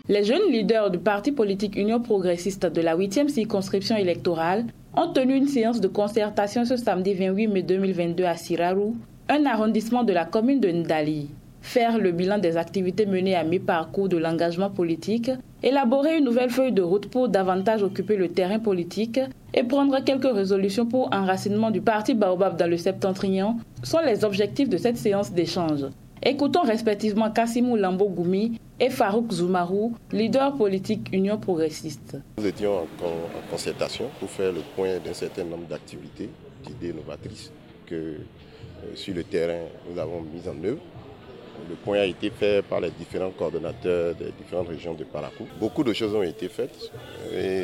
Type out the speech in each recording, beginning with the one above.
Les jeunes leaders du parti politique Union progressiste de la 8e circonscription électorale ont tenu une séance de concertation ce samedi 28 mai 2022 à Sirarou, un arrondissement de la commune de Ndali. Faire le bilan des activités menées à mi-parcours de l'engagement politique, élaborer une nouvelle feuille de route pour davantage occuper le terrain politique et prendre quelques résolutions pour enracinement du parti Baobab dans le septentrion sont les objectifs de cette séance d'échange. Écoutons respectivement Kassimou Lambo Goumi et Farouk Zoumarou, leader politique Union progressiste. Nous étions en concertation pour faire le point d'un certain nombre d'activités, d'idées novatrices que sur le terrain nous avons mises en œuvre. Le point a été fait par les différents coordonnateurs des différentes régions de Parakou. Beaucoup de choses ont été faites, et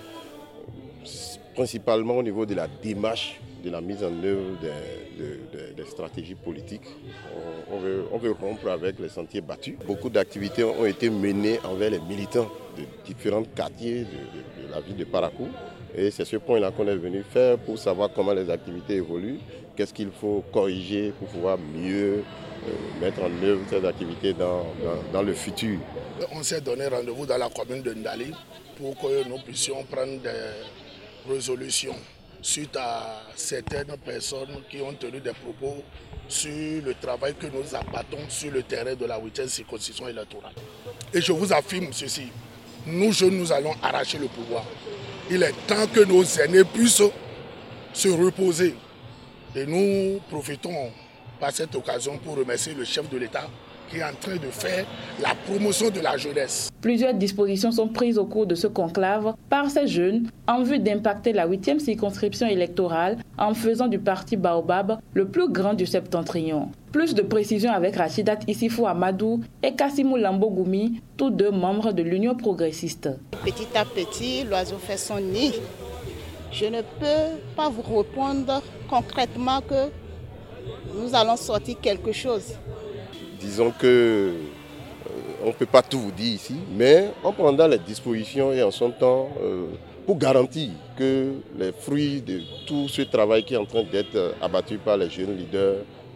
principalement au niveau de la démarche de la mise en œuvre des stratégies politiques. On veut rompre avec les sentiers battus. Beaucoup d'activités ont été menées envers les militants de différents quartiers de la ville de Parakou. Et c'est ce point-là qu'on est venu faire pour savoir comment les activités évoluent, qu'est-ce qu'il faut corriger pour pouvoir mieux mettre en œuvre ces activités dans le futur. On s'est donné rendez-vous dans la commune de Ndali pour que nous puissions prendre des résolutions suite à certaines personnes qui ont tenu des propos sur le travail que nous abattons sur le terrain de la 8e circonscription électorale. Et je vous affirme ceci, nous jeunes, nous allons arracher le pouvoir. Il est temps que nos aînés puissent se reposer. Et nous profitons par cette occasion pour remercier le chef de l'État qui est en train de faire la promotion de la jeunesse. Plusieurs dispositions sont prises au cours de ce conclave par ces jeunes en vue d'impacter la 8e circonscription électorale en faisant du parti Baobab le plus grand du septentrion. Plus de précisions avec Rachidat Issifou Amadou et Kassimou Lambo Goumi, tous deux membres de l'Union progressiste. Petit à petit, l'oiseau fait son nid. Je ne peux pas vous répondre concrètement que nous allons sortir quelque chose. Disons que on ne peut pas tout vous dire ici, mais en prenant les dispositions et en son temps pour garantir que les fruits de tout ce travail qui est en train d'être abattu par les jeunes leaders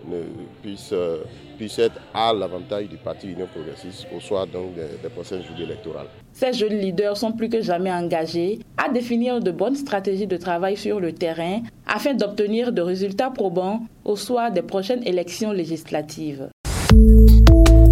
puissent être à l'avantage du parti Union progressiste au soir donc des prochaines journées électorales. Ces jeunes leaders sont plus que jamais engagés à définir de bonnes stratégies de travail sur le terrain afin d'obtenir de résultats probants au soir des prochaines élections législatives.